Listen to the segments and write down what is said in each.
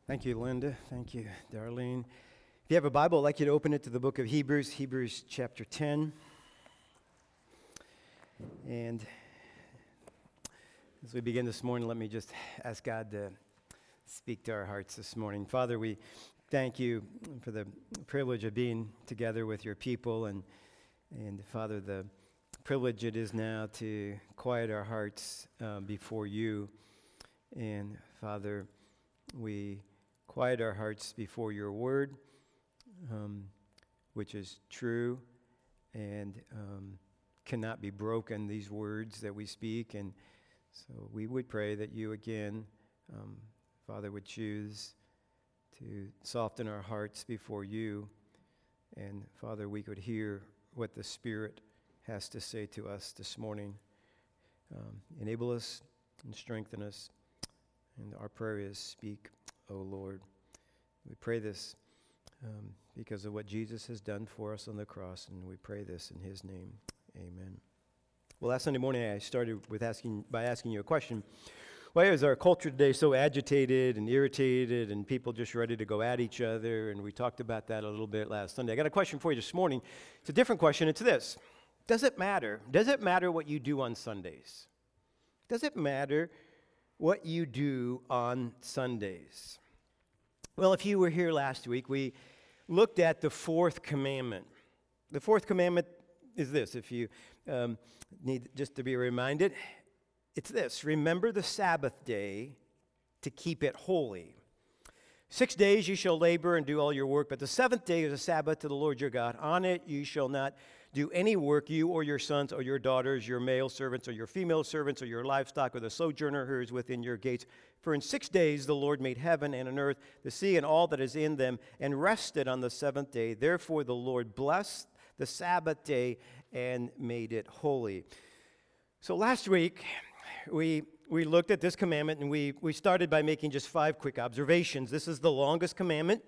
Thank you, Linda. Thank you, Darlene. If you have a Bible, I'd like you to open it to the book of Hebrews, Hebrews chapter 10. And as we begin this morning, let me just ask God to speak to our hearts this morning. Father, we thank you for the privilege of being together with your people. And Father, the privilege it is now to quiet our hearts before you. And Father, we quiet our hearts before your word, which is true and cannot be broken, these words that we speak. And so we would pray that you again, Father, would choose to soften our hearts before you. And Father, we could hear what the Spirit has to say to us this morning. Enable us and strengthen us. And our prayer is, speak, O Lord. We pray this because of what Jesus has done for us on the cross, and we pray this in his name. Amen. Well, last Sunday morning I started by asking you a question. Why is our culture today so agitated and irritated and people just ready to go at each other? And we talked about that a little bit last Sunday. I got a question for you this morning. It's a different question. It's this. Does it matter? Does it matter what you do on Sundays? Does it matter what you do on Sundays? Well, if you were here last week, we looked at the fourth commandment. The fourth commandment is this, if you need just to be reminded. It's this: remember the Sabbath day to keep it holy. 6 days you shall labor and do all your work, but the seventh day is a Sabbath to the Lord your God. On it you shall not do any work, you or your sons or your daughters, your male servants or your female servants or your livestock or the sojourner who is within your gates. For in 6 days the Lord made heaven and an earth, the sea and all that is in them, and rested on the seventh day. Therefore the Lord blessed the Sabbath day and made it holy. So last week we looked at this commandment, and we started by making just 5 quick observations. This is the longest commandment.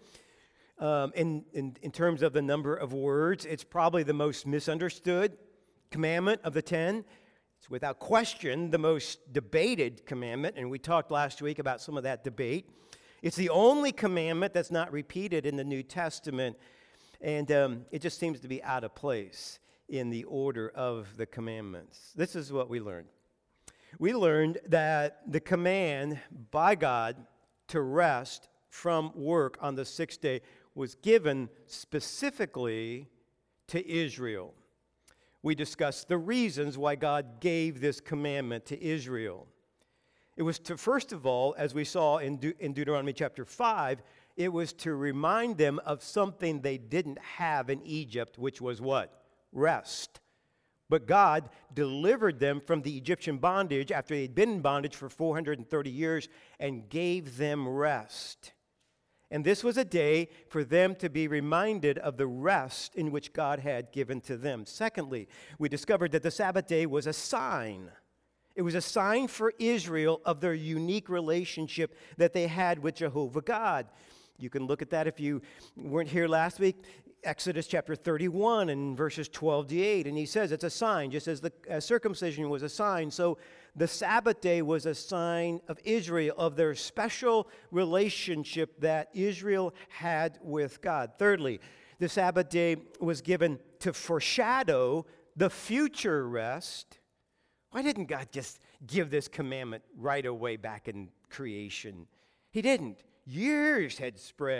In terms of the number of words, it's probably the most misunderstood commandment of the 10. It's without question the most debated commandment, and we talked last week about some of that debate. It's the only commandment that's not repeated in the New Testament, and it just seems to be out of place in the order of the commandments. This is what we learned. We learned that the command by God to rest from work on the sixth day was given specifically to Israel. We discussed the reasons why God gave this commandment to Israel. It was to, first of all, as we saw in Deuteronomy chapter 5, it was to remind them of something they didn't have in Egypt, which was what? Rest. But God delivered them from the Egyptian bondage after they'd been in bondage for 430 years and gave them rest. And this was a day for them to be reminded of the rest in which God had given to them. Secondly, we discovered that the Sabbath day was a sign. It was a sign for Israel of their unique relationship that they had with Jehovah God. You can look at that if you weren't here last week. Exodus chapter 31 and verses 12 to 8. And he says it's a sign, just as the circumcision was a sign. So the Sabbath day was a sign of Israel, of their special relationship that Israel had with God. Thirdly, the Sabbath day was given to foreshadow the future rest. Why didn't God just give this commandment right away back in creation? He didn't. Years had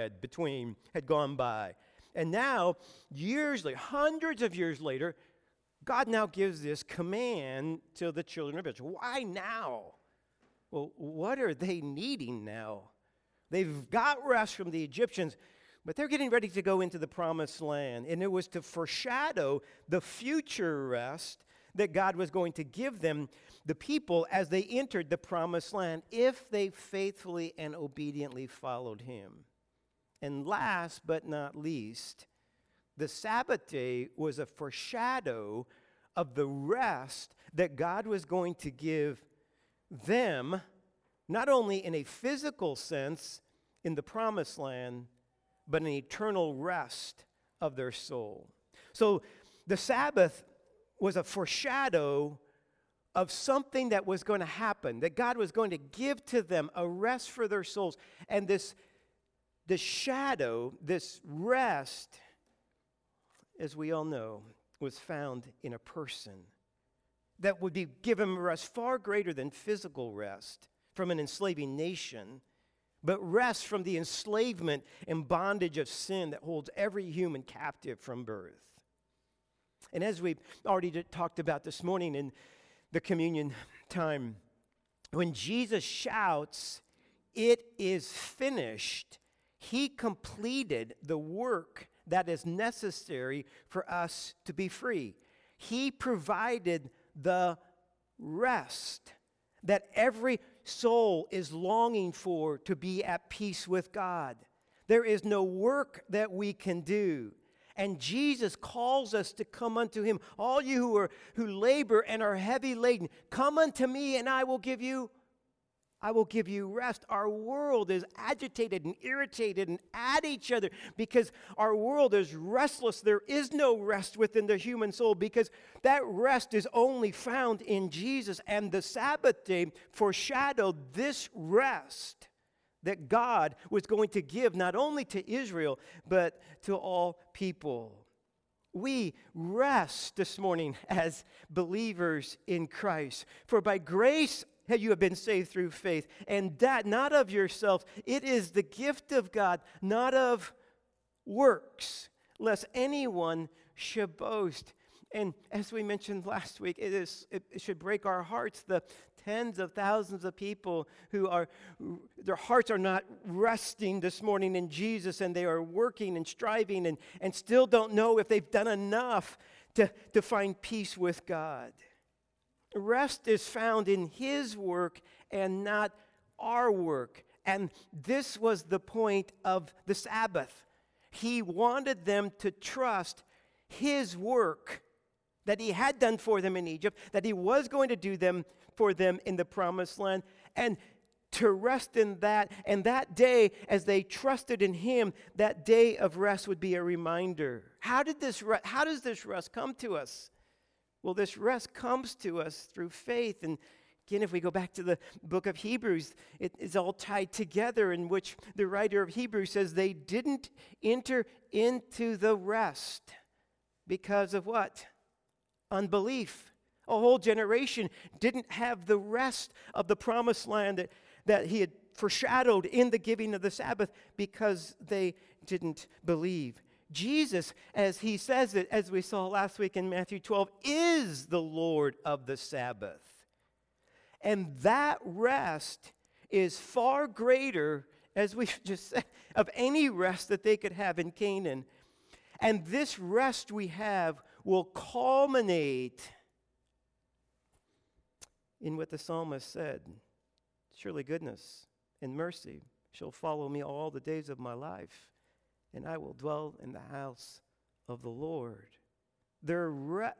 gone by. And now, years later, hundreds of years later, God now gives this command to the children of Israel. Why now? Well, what are they needing now? They've got rest from the Egyptians, but they're getting ready to go into the promised land. And it was to foreshadow the future rest that God was going to give them, the people, as they entered the promised land, if they faithfully and obediently followed him. And last but not least, the Sabbath day was a foreshadow of the rest that God was going to give them, not only in a physical sense in the promised land, but an eternal rest of their soul. So the Sabbath was a foreshadow of something that was going to happen, that God was going to give to them a rest for their souls. And this the shadow, this rest, as we all know, was found in a person that would be given rest far greater than physical rest from an enslaving nation, but rest from the enslavement and bondage of sin that holds every human captive from birth. And as we've already talked about this morning in the communion time, when Jesus shouts, "It is finished," he completed the work that is necessary for us to be free. He provided the rest that every soul is longing for to be at peace with God. There is no work that we can do. And Jesus calls us to come unto him. All you who labor and are heavy laden, come unto me and I will give you rest. Our world is agitated and irritated and at each other because our world is restless. There is no rest within the human soul because that rest is only found in Jesus. And the Sabbath day foreshadowed this rest that God was going to give not only to Israel, but to all people. We rest this morning as believers in Christ. For by grace you have been saved through faith, and that not of yourselves. It is the gift of God, not of works, lest anyone should boast. And as we mentioned last week, it should break our hearts, the tens of thousands of people their hearts are not resting this morning in Jesus, and they are working and striving and still don't know if they've done enough to find peace with God. Rest is found in his work and not our work. And this was the point of the Sabbath. He wanted them to trust his work that he had done for them in Egypt, that he was going to do them for them in the promised land, and to rest in that. And that day, as they trusted in him, that day of rest would be a reminder. How does this rest come to us? Well, this rest comes to us through faith. And again, if we go back to the book of Hebrews, it is all tied together, in which the writer of Hebrews says they didn't enter into the rest because of what? Unbelief. A whole generation didn't have the rest of the promised land that he had foreshadowed in the giving of the Sabbath because they didn't believe. Jesus, as he says it, as we saw last week in Matthew 12, is the Lord of the Sabbath. And that rest is far greater, as we just said, of any rest that they could have in Canaan. And this rest we have will culminate in what the psalmist said, "Surely goodness and mercy shall follow me all the days of my life, and I will dwell in the house of the Lord." Their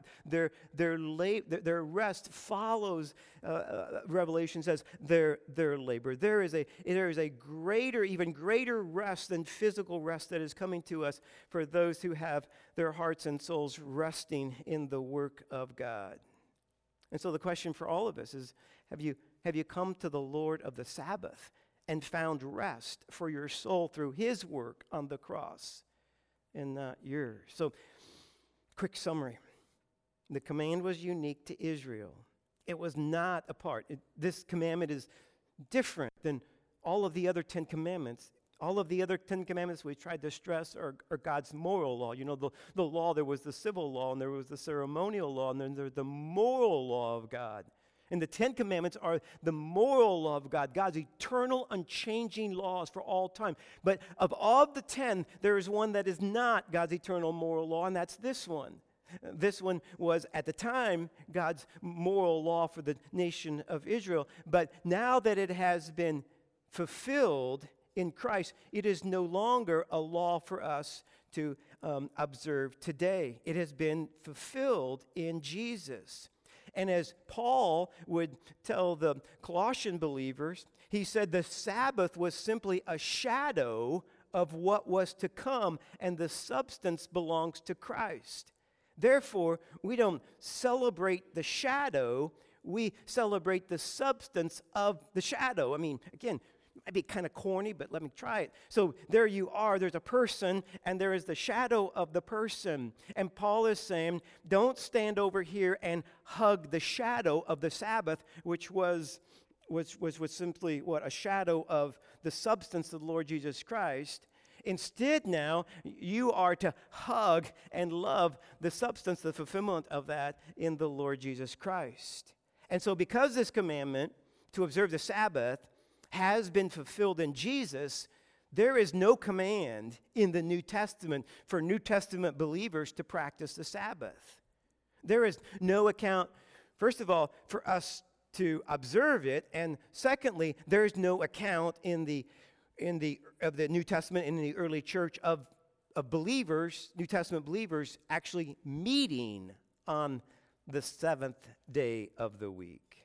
rest follows, Revelation says, their labor. There is a greater, even greater rest than physical rest that is coming to us for those who have their hearts and souls resting in the work of God. And so the question for all of us is, have you come to the Lord of the Sabbath and found rest for your soul through his work on the cross and not yours? So, quick summary. The command was unique to Israel. It was not a part. This commandment is different than all of the other 10 commandments. All of the other 10 commandments we tried to stress are God's moral law. You know, the law, there was the civil law, and there was the ceremonial law, and then there's the moral law of God. And the 10 commandments are the moral law of God, God's eternal, unchanging laws for all time. But of all the 10, there is one that is not God's eternal moral law, and that's this one. This one was, at the time, God's moral law for the nation of Israel. But now that it has been fulfilled in Christ, it is no longer a law for us to observe today. It has been fulfilled in Jesus. And as Paul would tell the Colossian believers, he said the Sabbath was simply a shadow of what was to come, and the substance belongs to Christ. Therefore, we don't celebrate the shadow, we celebrate the substance of the shadow. I mean, again, Might be kind of corny, but let me try it. So there you are, there's a person, and there is the shadow of the person. And Paul is saying, don't stand over here and hug the shadow of the Sabbath, which was simply what? A shadow of the substance of the Lord Jesus Christ. Instead now, you are to hug and love the substance, the fulfillment of that in the Lord Jesus Christ. And so because this commandment to observe the Sabbath has been fulfilled in Jesus, there is no command in the New Testament for New Testament believers to practice the Sabbath. There is no account, first of all, for us to observe it, and secondly, there is no account of the New Testament in the early church of believers, New Testament believers, actually meeting on the seventh day of the week.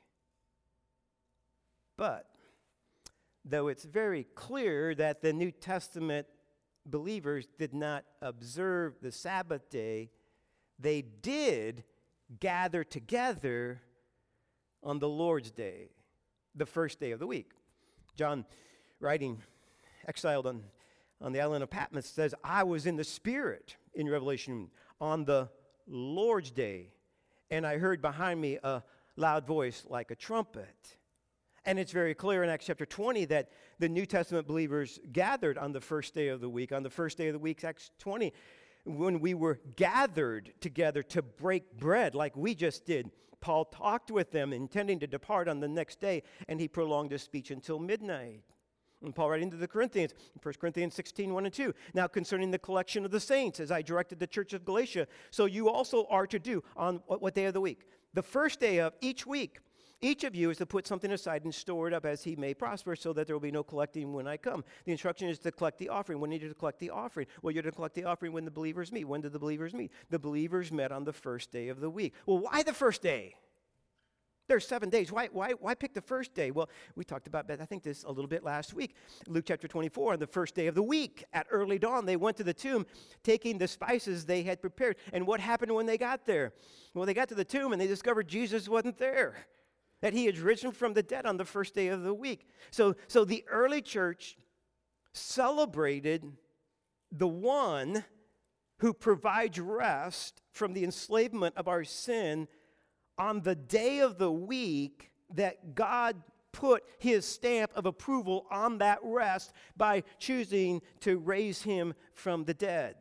But though it's very clear that the New Testament believers did not observe the Sabbath day, they did gather together on the Lord's Day, the first day of the week. John, writing, exiled on the island of Patmos, says, I was in the Spirit in Revelation on the Lord's Day, and I heard behind me a loud voice like a trumpet. And it's very clear in Acts chapter 20 that the New Testament believers gathered on the first day of the week. On the first day of the week, Acts 20, when we were gathered together to break bread like we just did, Paul talked with them, intending to depart on the next day, and he prolonged his speech until midnight. And Paul writing to the Corinthians, 1 Corinthians 16, 1 and 2, now concerning the collection of the saints, as I directed the church of Galatia, so you also are to do on what day of the week? The first day of each week. Each of you is to put something aside and store it up as he may prosper, so that there will be no collecting when I come. The instruction is to collect the offering. When are you to collect the offering? Well, you're to collect the offering when the believers meet. When did the believers meet? The believers met on the first day of the week. Well, why the first day? There's 7 days. Why pick the first day? Well, we talked about that, I think, this a little bit last week. Luke chapter 24, on the first day of the week, at early dawn, they went to the tomb, taking the spices they had prepared. And what happened when they got there? Well, they got to the tomb, and they discovered Jesus wasn't there, that he had risen from the dead on the first day of the week. So the early church celebrated the one who provides rest from the enslavement of our sin on the day of the week that God put his stamp of approval on that rest by choosing to raise him from the dead.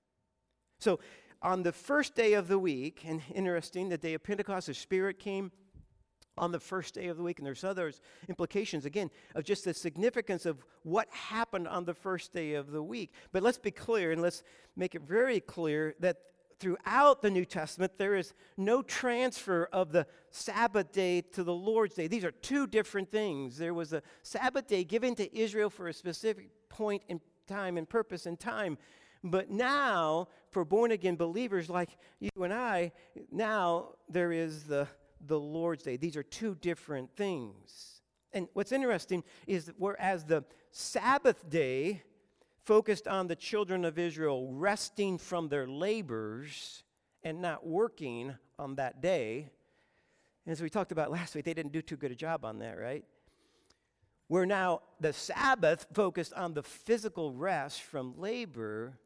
So on the first day of the week, and interesting, the day of Pentecost, the Spirit came on the first day of the week, and there's other implications, again, of just the significance of what happened on the first day of the week. But let's be clear, and let's make it very clear that throughout the New Testament, there is no transfer of the Sabbath day to the Lord's Day. These are two different things. There was a Sabbath day given to Israel for a specific point in time and purpose in time. But now, for born-again believers like you and I, now there is the Lord's Day. These are two different things. And what's interesting is that whereas the Sabbath day focused on the children of Israel resting from their labors and not working on that day, and as we talked about last week, they didn't do too good a job on that, right? Where now the Sabbath focused on the physical rest from labor,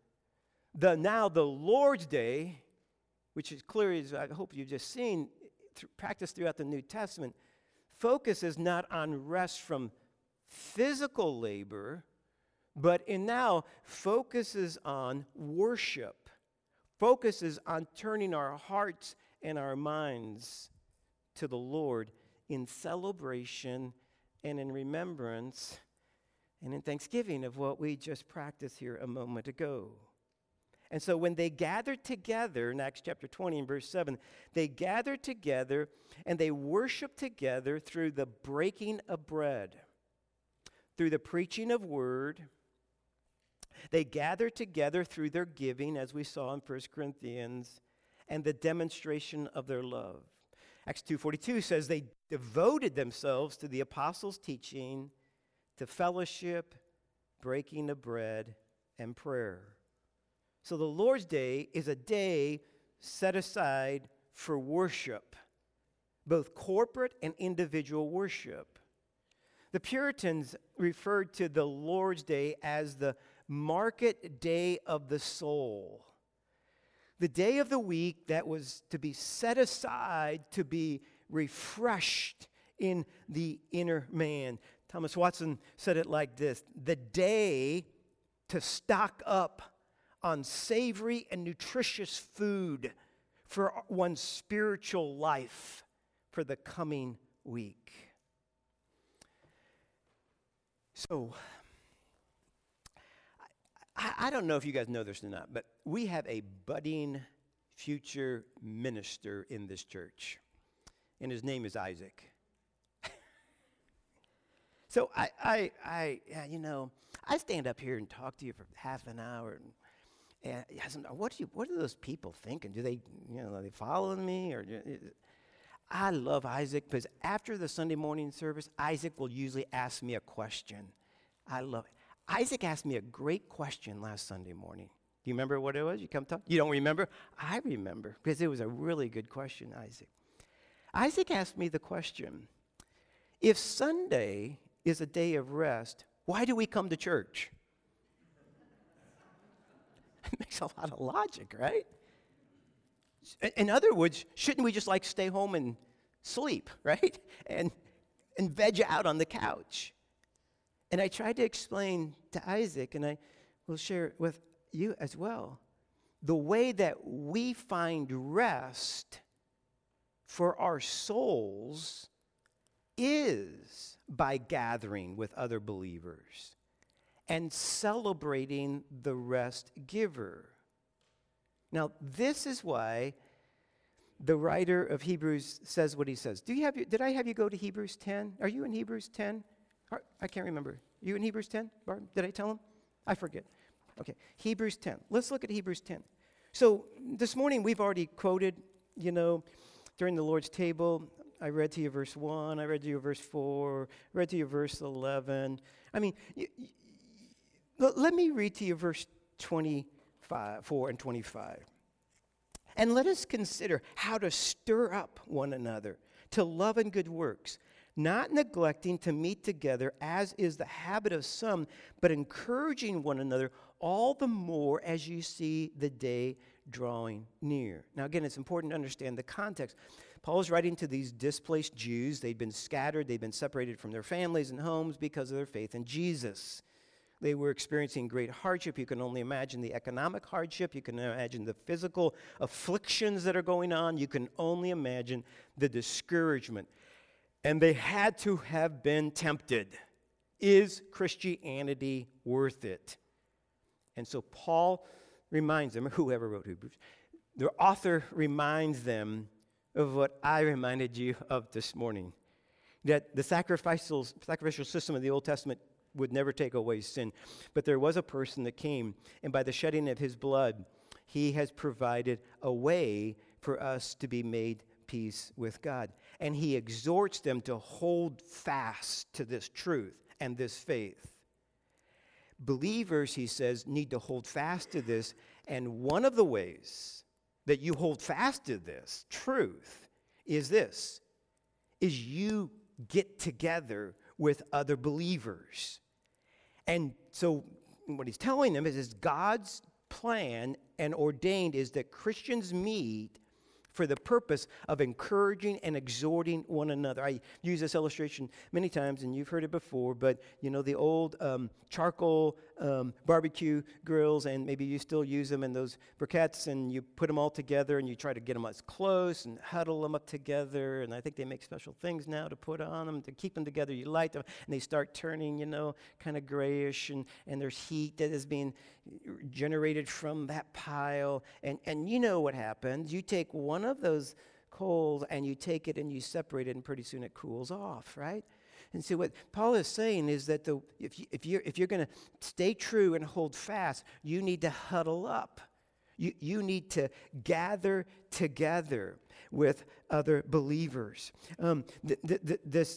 now the Lord's Day, which is clear, as I hope you've just seen, practiced throughout the New Testament, focuses not on rest from physical labor, but it now focuses on worship, focuses on turning our hearts and our minds to the Lord in celebration and in remembrance and in thanksgiving of what we just practiced here a moment ago. And so when they gathered together, in Acts chapter 20 and verse 7, they gathered together and they worshiped together through the breaking of bread, through the preaching of word. They gathered together through their giving, as we saw in 1 Corinthians, and the demonstration of their love. Acts 2:42 says they devoted themselves to the apostles' teaching, to fellowship, breaking of bread, and prayer. So the Lord's Day is a day set aside for worship, both corporate and individual worship. The Puritans referred to the Lord's Day as the market day of the soul. The day of the week that was to be set aside to be refreshed in the inner man. Thomas Watson said it like this: the day to stock up on savory and nutritious food for one's spiritual life for the coming week. So, I don't know if you guys know this or not, but we have a budding future minister in this church, and his name is Isaac. So I stand up here and talk to you for half an hour, and what are those people thinking? Do they, are they following me? Or I love Isaac because after the Sunday morning service, Isaac will usually ask me a question. I love it. Isaac asked me a great question last Sunday morning. Do you remember what it was? You come talk? You don't remember? I remember because it was a really good question, Isaac. Isaac asked me the question, if Sunday is a day of rest, why do we come to church? It makes a lot of logic, right? In other words, shouldn't we just stay home and sleep, right? And veg out on the couch? And I tried to explain to Isaac, and I will share it with you as well, the way that we find rest for our souls is by gathering with other believers and celebrating the rest giver. Now, this is why the writer of Hebrews says what he says. Did I have you go to Hebrews 10? Are you in Hebrews 10? I can't remember. You in Hebrews 10, Barb? Did I tell him? I forget. Okay, Hebrews 10. Let's look at Hebrews 10. So this morning we've already quoted, during the Lord's table, I read to you verse 1, I read to you verse 4, read to you verse 11. I mean, let me read to you verse 4 and 25. And let us consider how to stir up one another to love and good works, not neglecting to meet together, as is the habit of some, but encouraging one another all the more as you see the day drawing near. Now, again, it's important to understand the context. Paul is writing to these displaced Jews. They'd been scattered. They'd been separated from their families and homes because of their faith in Jesus. They were experiencing great hardship. You can only imagine the economic hardship. You can imagine the physical afflictions that are going on. You can only imagine the discouragement. And they had to have been tempted. Is Christianity worth it? And so Paul reminds them, or whoever wrote Hebrews, the author reminds them of what I reminded you of this morning, that the sacrificial system of the Old Testament would never take away sin. But there was a person that came, and by the shedding of his blood, he has provided a way for us to be made peace with God. And he exhorts them to hold fast to this truth and this faith. Believers, he says, need to hold fast to this, and one of the ways that you hold fast to this truth is you get together with other believers. And so what he's telling them is God's plan and ordained is that Christians meet for the purpose of encouraging and exhorting one another. I use this illustration many times, and you've heard it before, but the old charcoal barbecue grills, and maybe you still use them in those briquettes, and you put them all together, and you try to get them as close and huddle them up together, and I think they make special things now to put on them, to keep them together. You light them, and they start turning, kind of grayish, and there's heat that is being generated from that pile, and you know what happens. You take one of those coals and you take it and you separate it, and pretty soon it cools off, right? And so what Paul is saying is that if you're going to stay true and hold fast, you need to huddle up. You need to gather together with other believers. The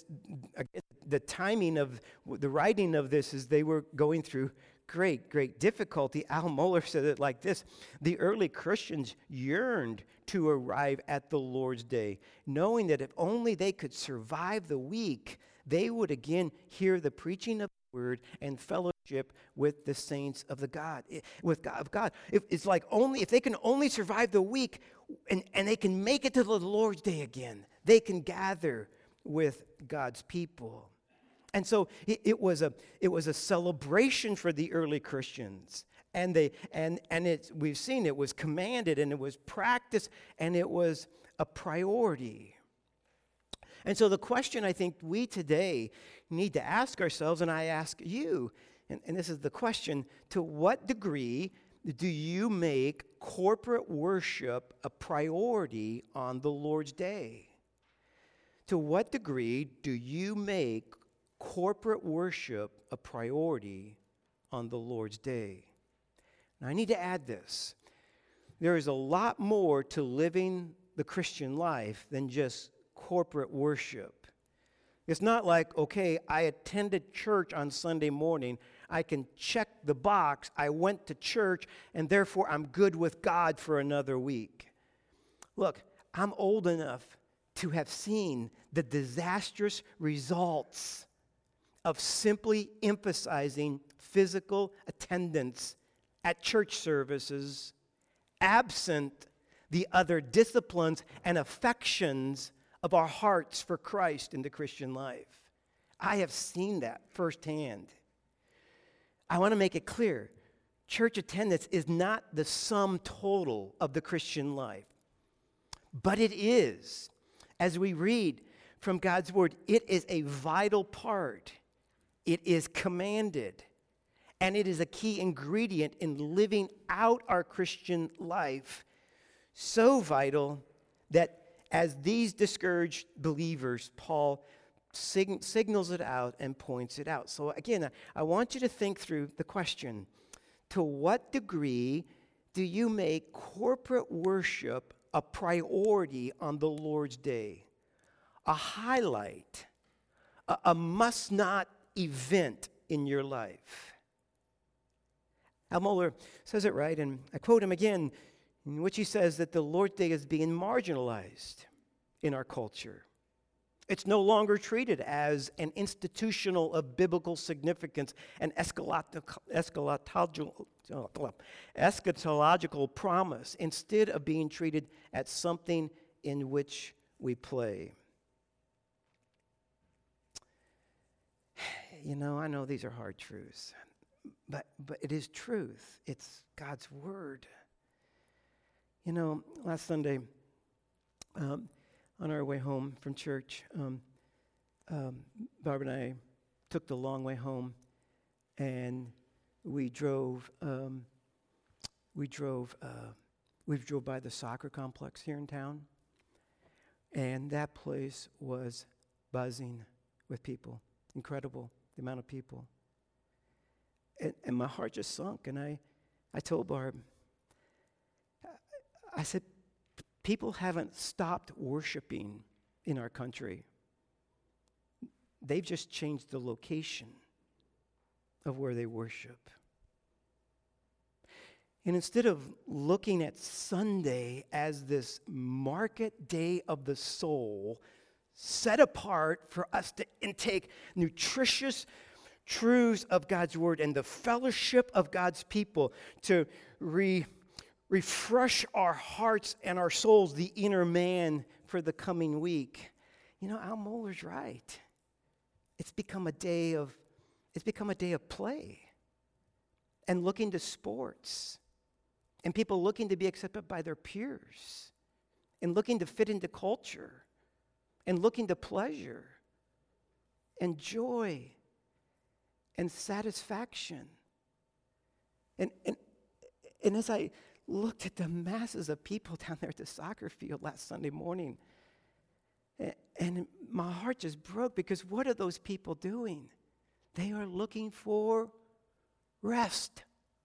timing of the writing of this is they were going through great difficulty. Al Mohler said it like this: the early Christians yearned to arrive at the Lord's Day, knowing that if only they could survive the week, they would again hear the preaching of the word and fellowship with the saints of God. It's like only if they can only survive the week and they can make it to the Lord's Day again, they can gather with God's people. And so it was a celebration for the early Christians. And we've seen it was commanded and it was practiced and it was a priority. And so the question I think we today need to ask ourselves, and I ask you, and this is the question, to what degree do you make corporate worship a priority on the Lord's Day? To what degree do you make corporate worship a priority on the Lord's Day? Now, I need to add this. There is a lot more to living the Christian life than just corporate worship. It's not like, okay, I attended church on Sunday morning. I can check the box. I went to church, and therefore I'm good with God for another week. Look, I'm old enough to have seen the disastrous results of simply emphasizing physical attendance at church services, absent the other disciplines and affections of our hearts for Christ in the Christian life. I have seen that firsthand. I want to make it clear, church attendance is not the sum total of the Christian life, but it is. As we read from God's word, it is a vital part. It is commanded. And it is a key ingredient in living out our Christian life. So vital that as these discouraged believers, Paul signals it out and points it out. So again, I want you to think through the question, to what degree do you make corporate worship a priority on the Lord's Day? A highlight, a must-not event in your life. Al Mohler says it right, and I quote him again, in which he says that the Lord's Day is being marginalized in our culture. It's no longer treated as an institutional of biblical significance and eschatological promise, instead of being treated as something in which we play. You know, I know these are hard truths, but it is truth. It's God's word. You know, last Sunday, on our way home from church, Barb and I took the long way home, and we drove by the soccer complex here in town, and that place was buzzing with people. Incredible, the amount of people. And my heart just sunk, and I told Barb, I said, people haven't stopped worshiping in our country. They've just changed the location of where they worship. And instead of looking at Sunday as this market day of the soul, set apart for us to intake nutritious truths of God's word and the fellowship of God's people, to refresh our hearts and our souls, the inner man, for the coming week. You know, Al Mohler's right. It's become a day of play, and looking to sports, and people looking to be accepted by their peers, and looking to fit into culture, and looking to pleasure and joy and satisfaction. And as I looked at the masses of people down there at the soccer field last Sunday morning, and my heart just broke, because what are those people doing? They are looking for rest.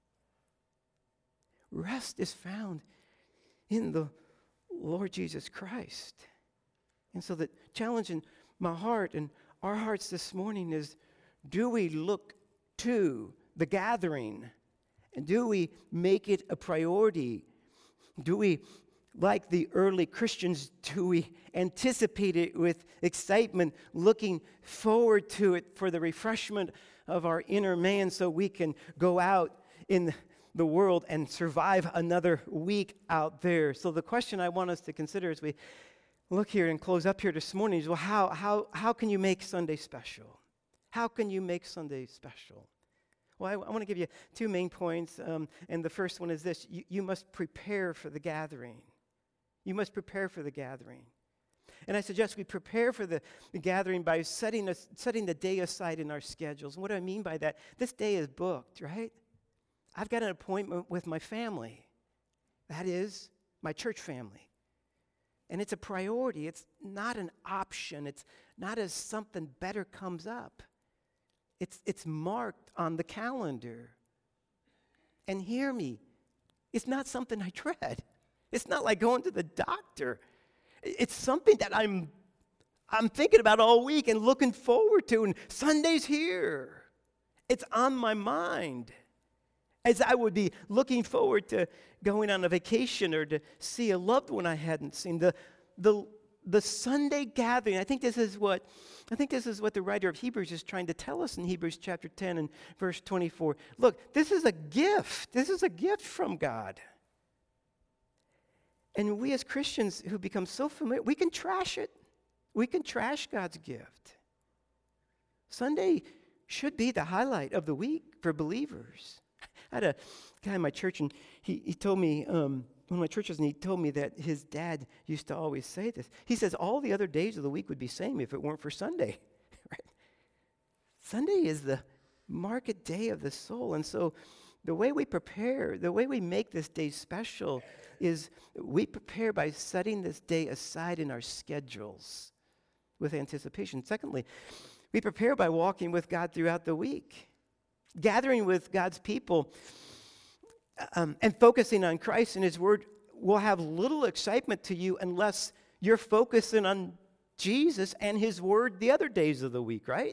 Rest is found in the Lord Jesus Christ. And so the challenge in my heart and our hearts this morning is, do we look to the gathering? And do we make it a priority? Do we like the early Christians, do we anticipate it with excitement, looking forward to it for the refreshment of our inner man so we can go out in the world and survive another week out there? So the question I want us to consider as we look here and close up here this morning is, well, how can you make Sunday special? How can you make Sunday special? Well, I want to give you two main points, and the first one is this. You must prepare for the gathering. You must prepare for the gathering. And I suggest we prepare for the gathering by setting the day aside in our schedules. And what do I mean by that? This day is booked, right? I've got an appointment with my family. That is, my church family. And it's a priority. It's not an option. It's not as something better comes up. It's marked on the calendar. And hear me, it's not something I dread. It's not like going to the doctor. It's something that I'm thinking about all week and looking forward to, and Sunday's here. It's on my mind. As I would be looking forward to going on a vacation or to see a loved one I hadn't seen. The Sunday gathering, I think this is what the writer of Hebrews is trying to tell us in Hebrews chapter 10 and verse 24. Look, this is a gift. This is a gift from God. And we as Christians who become so familiar, we can trash it. We can trash God's gift. Sunday should be the highlight of the week for believers. I had a guy in my church, and he told me, one of my churches, and he told me that his dad used to always say this. He says all the other days of the week would be same if it weren't for Sunday. Right? Sunday is the market day of the soul. And so the way we prepare, the way we make this day special is we prepare by setting this day aside in our schedules with anticipation. Secondly, we prepare by walking with God throughout the week. Gathering with God's people and focusing on Christ and His Word will have little excitement to you unless you're focusing on Jesus and His Word the other days of the week, right?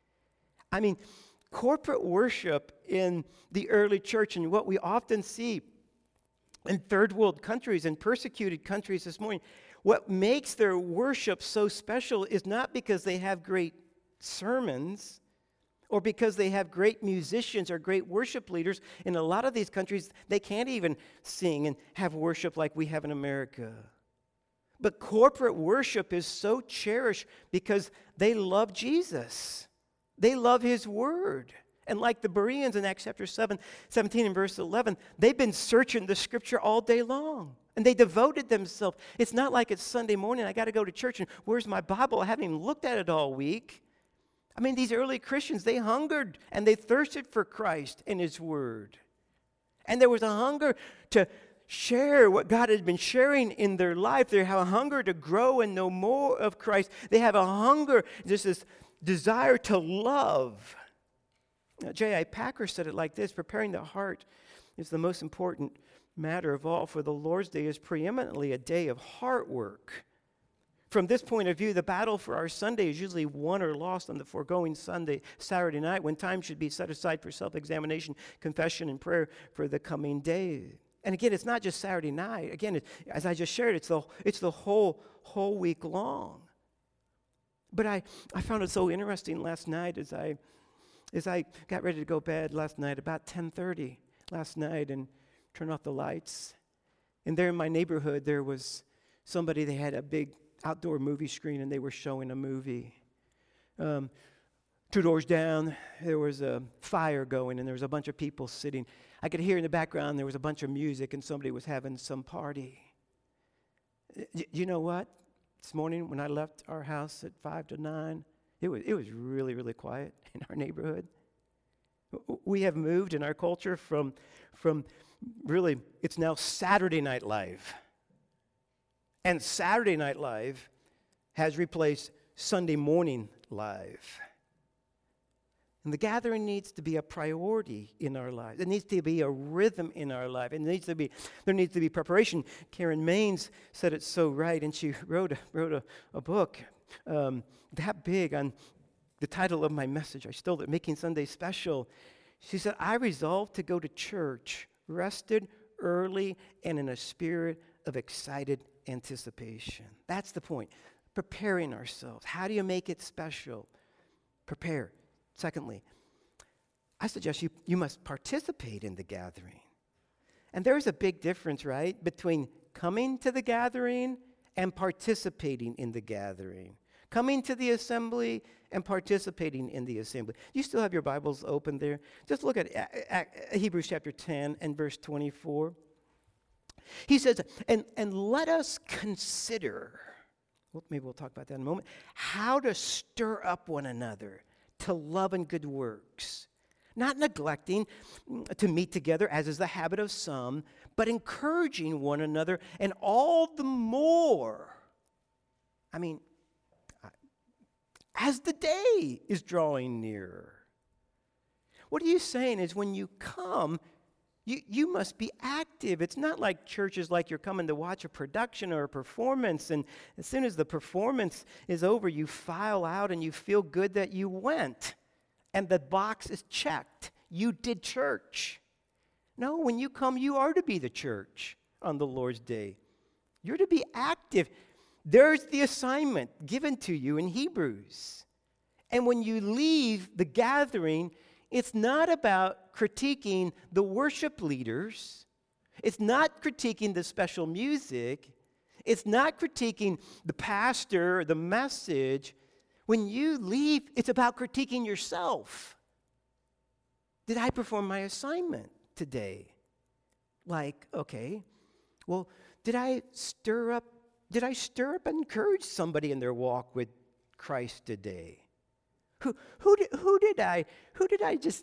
I mean, corporate worship in the early church, and what we often see in third world countries and persecuted countries this morning, what makes their worship so special is not because they have great sermons or because they have great musicians or great worship leaders. In a lot of these countries, they can't even sing and have worship like we have in America. But corporate worship is so cherished because they love Jesus. They love His Word. And like the Bereans in Acts chapter 17 and verse 11, they've been searching the Scripture all day long. And they devoted themselves. It's not like it's Sunday morning, I got to go to church, and where's my Bible? I haven't even looked at it all week. I mean, these early Christians, they hungered and they thirsted for Christ and His Word. And there was a hunger to share what God had been sharing in their life. They have a hunger to grow and know more of Christ. They have a hunger, just this desire to love. J.I. Packer said it like this: preparing the heart is the most important matter of all, for the Lord's Day is preeminently a day of heart work. From this point of view, the battle for our Sunday is usually won or lost on the foregoing Saturday night, when time should be set aside for self-examination, confession, and prayer for the coming day. And again, it's not just Saturday night. Again, as I just shared, it's the whole week long. But I found it so interesting last night as I got ready to go to bed last night, about 10:30 last night, and turned off the lights. And there in my neighborhood, there was somebody, they had a big outdoor movie screen, and they were showing a movie. 2 doors down, there was a fire going, and there was a bunch of people sitting. I could hear in the background there was a bunch of music, and somebody was having some party. You know what? This morning when I left our house at 5 to 9, it was really, really quiet in our neighborhood. We have moved in our culture from really, it's now Saturday Night Live. And Saturday Night Live has replaced Sunday Morning Live. And the gathering needs to be a priority in our lives. It needs to be a rhythm in our life. There needs to be preparation. Karen Maines said it so right, and she wrote a book that big on the title of my message. I stole it, Making Sunday Special. She said, I resolved to go to church rested, early and in a spirit of excited anticipation. That's the point. Preparing ourselves. How do you make it special? Prepare. Secondly, I suggest you must participate in the gathering. And there's a big difference, right, between coming to the gathering and participating in the gathering. Coming to the assembly and participating in the assembly. You still have your Bibles open there? Just look at Hebrews chapter 10 and verse 24. He says, and let us consider, well, maybe we'll talk about that in a moment, how to stir up one another to love and good works. Not neglecting to meet together, as is the habit of some, but encouraging one another, and all the more. As the day is drawing nearer. What he's saying is when you come, you must be active. It's not like churches like you're coming to watch a production or a performance, and as soon as the performance is over, you file out and you feel good that you went. And the box is checked. You did church. No, when you come, you are to be the church on the Lord's day. You're to be active. There's the assignment given to you in Hebrews. And when you leave the gathering, it's not about critiquing the worship leaders. It's not critiquing the special music. It's not critiquing the pastor or the message. When you leave, it's about critiquing yourself. Did I perform my assignment today? Like, okay, well, did I stir up and encourage somebody in their walk with Christ today? Who did I just,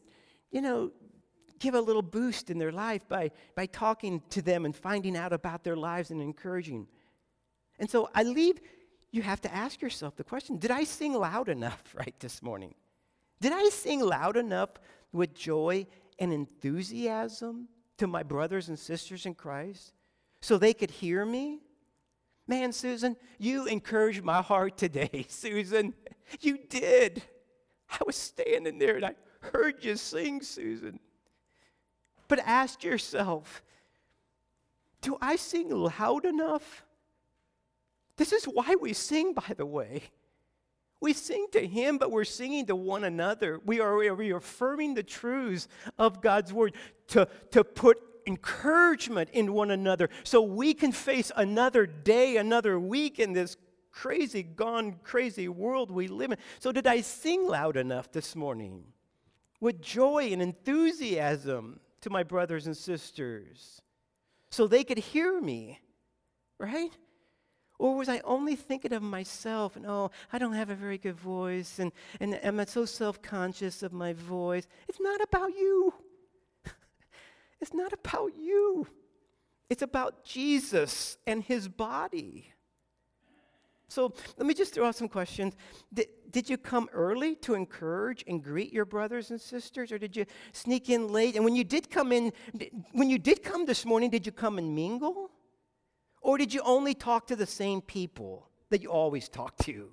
give a little boost in their life by talking to them and finding out about their lives and encouraging? And so I leave. You have to ask yourself the question, did I sing loud enough this morning? Did I sing loud enough with joy and enthusiasm to my brothers and sisters in Christ so they could hear me? Man, Susan, you encouraged my heart today, Susan. You did. I was standing there and I heard you sing, Susan. But ask yourself, do I sing loud enough? This is why we sing, by the way. We sing to Him, but we're singing to one another. We are reaffirming the truths of God's Word to put encouragement in one another so we can face another day, another week in this gone crazy world we live in. So did I sing loud enough this morning with joy and enthusiasm to my brothers and sisters so they could hear me, right? Or was I only thinking of myself and, I don't have a very good voice and I'm so self-conscious of my voice. It's not about you. It's not about you. It's about Jesus and His body. So let me just throw out some questions. Did you come early to encourage and greet your brothers and sisters, or did you sneak in late? And when you did come this morning, did you come and mingle? Or did you only talk to the same people that you always talk to?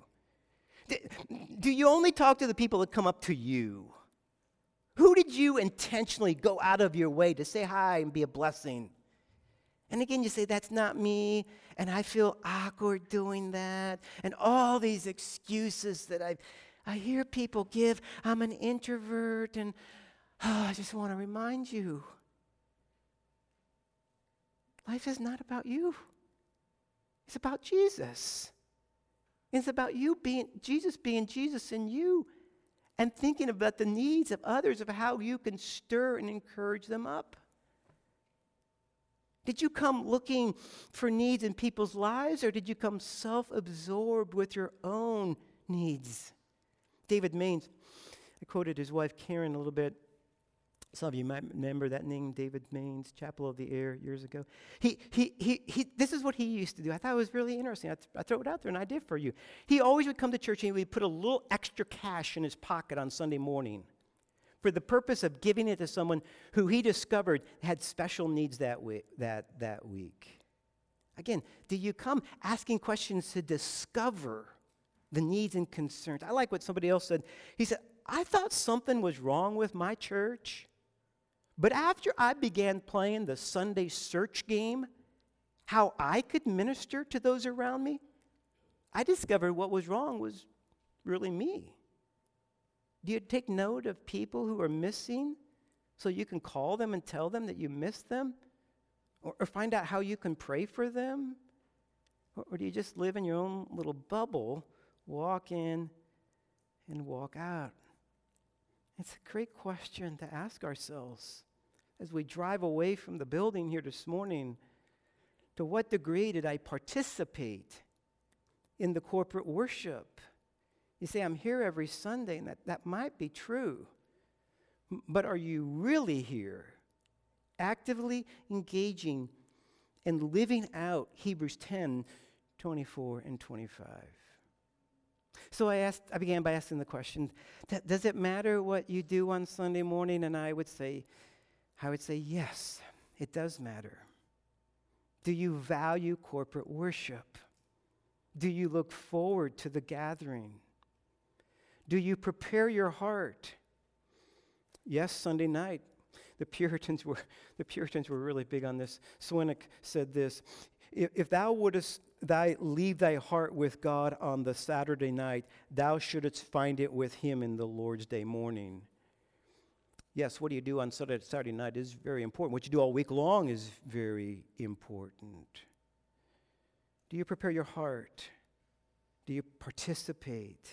Do you only talk to the people that come up to you? Who did you intentionally go out of your way to say hi and be a blessing? And again, you say, that's not me, and I feel awkward doing that, and all these excuses that I hear people give. I'm an introvert, and I just want to remind you, life is not about you. It's about Jesus. It's about Jesus being Jesus in you and thinking about the needs of others, of how you can stir and encourage them up. Did you come looking for needs in people's lives, or did you come self-absorbed with your own needs? David Maines, I quoted his wife Karen a little bit. Some of you might remember that name, David Maines, Chapel of the Air, years ago. This is what he used to do. I thought it was really interesting. I throw it out there, and I did for you. He always would come to church, and he would put a little extra cash in his pocket on Sunday morning for the purpose of giving it to someone who he discovered had special needs that week. Again, do you come asking questions to discover the needs and concerns? I like what somebody else said. He said, I thought something was wrong with my church, But after I began playing the Sunday search game, how I could minister to those around me, I discovered what was wrong was really me. Do you take note of people who are missing so you can call them and tell them that you miss them? Or find out how you can pray for them? Or do you just live in your own little bubble, walk in and walk out? It's a great question to ask ourselves as we drive away from the building here this morning. To what degree did I participate in the corporate worship? You say, I'm here every Sunday, and that might be true. But are you really here, actively engaging and living out Hebrews 10, 24 and 25? So I began by asking the question, does it matter what you do on Sunday morning? And I would say, yes, it does matter. Do you value corporate worship? Do you look forward to the gathering? Do you prepare your heart? Yes, Sunday night, the Puritans were really big on this. Swinnock said this: If thou wouldest leave thy heart with God on the Saturday night, thou shouldest find it with him in the Lord's day morning. Yes, what do you do on Saturday night is very important. What you do all week long is very important. Do you prepare your heart? Do you participate?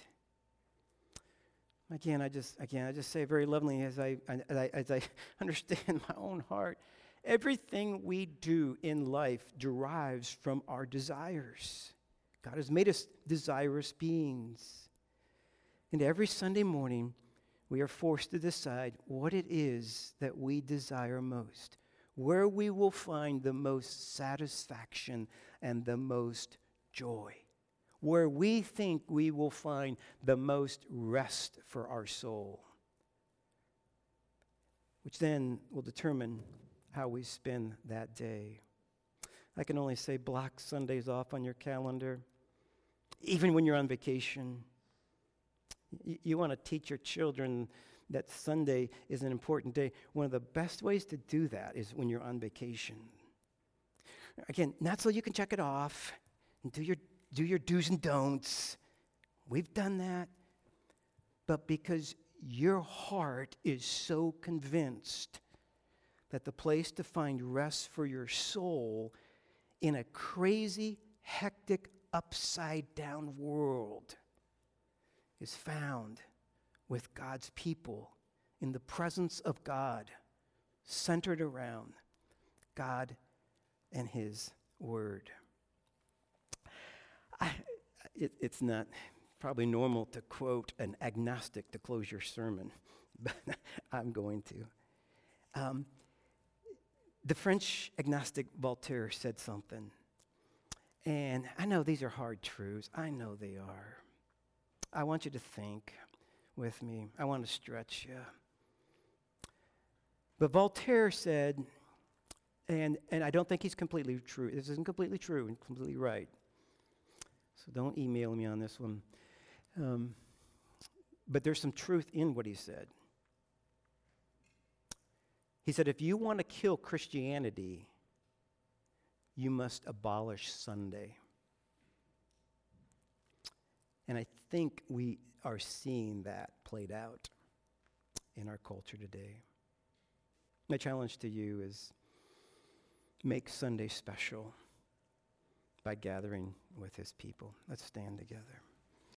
Again, I just say very lovingly as I understand my own heart, everything we do in life derives from our desires. God has made us desirous beings. And every Sunday morning, we are forced to decide what it is that we desire most, where we will find the most satisfaction and the most joy, where we think we will find the most rest for our soul, which then will determine how we spend that day. I can only say block Sundays off on your calendar, even when you're on vacation. You want to teach your children that Sunday is an important day. One of the best ways to do that is when you're on vacation. Again, not so you can check it off and do your do's and don'ts. We've done that. But because your heart is so convinced that the place to find rest for your soul in a crazy, hectic, upside-down world is found with God's people in the presence of God, centered around God and His Word. It's not probably normal to quote an agnostic to close your sermon, but I'm going to. The French agnostic Voltaire said something, and I know these are hard truths. I know they are. I want you to think with me. I want to stretch you. But Voltaire said, and I don't think he's completely true. This isn't completely true and completely right. So don't email me on this one. But there's some truth in what he said. He said, if you want to kill Christianity, you must abolish Sunday. And I think we are seeing that played out in our culture today. My challenge to you is make Sunday special by gathering with His people. Let's stand together.